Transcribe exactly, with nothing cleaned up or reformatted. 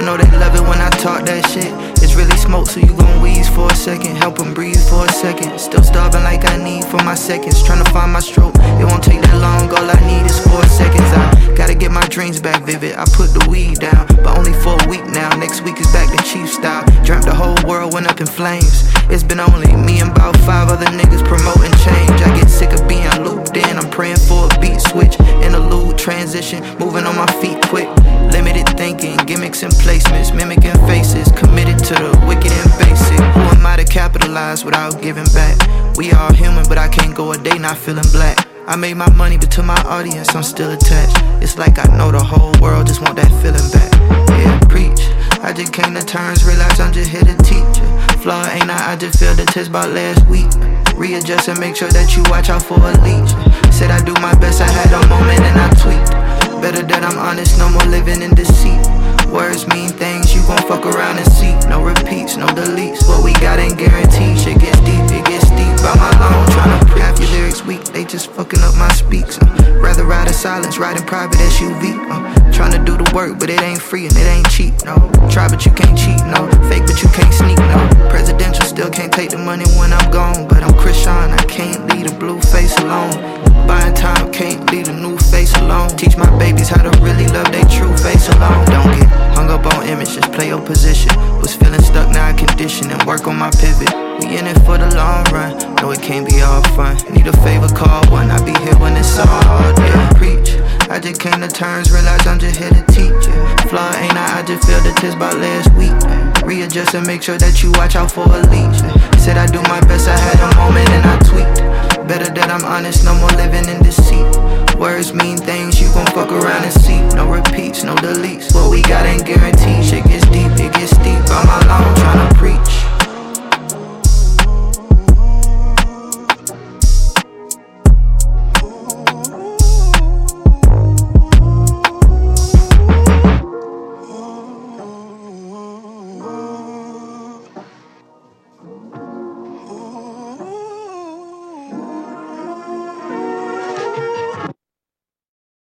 know they love it when I talk that shit. It's really smoke, so you gon' wheeze for a second. Help 'em breathe for a second. Still starving like I need for my seconds. Tryna find my stroke, it won't take that long. All I need is four seconds. I gotta get my dreams back vivid. I put the weed down, but only for a week now. Next week is back to Chief style. Dreamt the whole world went up in flames. It's been only me and about five other niggas promoting change. I get sick of being looped in. I'm praying for a beat switch. Interlude, transition, moving on my feet quick. Limited thinking, gimmicks and placements, mimicking faces. Committed to the wicked and basic. Who am I to capitalize without giving back? We all human, but I can't go a day not feeling black. I made my money, but to my audience, I'm still attached. It's like I know the whole world just want that feeling back. Yeah, preach. I just came to terms, realize I'm just here to teach you. Flaw ain't I, I just failed the test about last week. Readjust and make sure that you watch out for a leech. Said I do my best, I had a moment and I tweaked. Better that I'm honest, no more living in deceit. Words mean things, you gon' fuck around and see. No repeats, no deletes. What we got ain't guaranteed. Shit gets deep, it gets deep. By my own, tryna pre- half your lyrics weak, they just fucking up my speaks. uh, Rather ride in silence, ride in private S U V. uh, Tryna do the work, but it ain't free and it ain't cheap, no. Try but you can't cheat, no. Fake but you can't sneak, no. Presidential still can't take the money when I'm gone. But I'm Krishan, I can't leave the blue face alone. Buying time, can't leave the new face alone. Teach my babies how to really love their true face alone. Don't get hung up on image, just play your position. Was feeling stuck, now I condition and work on my pivot. We in it for the long run, know it can't be all fun. Need a favor, call one, I be here when it's all hard. Yeah, preach. I just came to terms, realize I'm just here to teach you. Flaw ain't I, I just failed the test about last week. Readjust and make sure that you watch out for a leech. Said I do my best, I had a moment and I tweaked. Better that I'm honest, no more living in deceit. Words mean things, you gon' fuck around and see. No repeats, no deletes.